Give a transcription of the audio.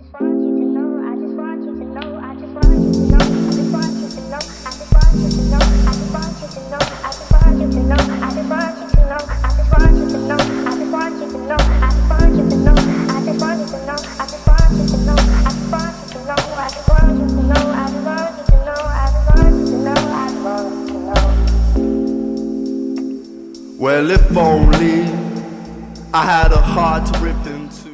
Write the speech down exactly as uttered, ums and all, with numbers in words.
Well, if only I had a heart to rip into.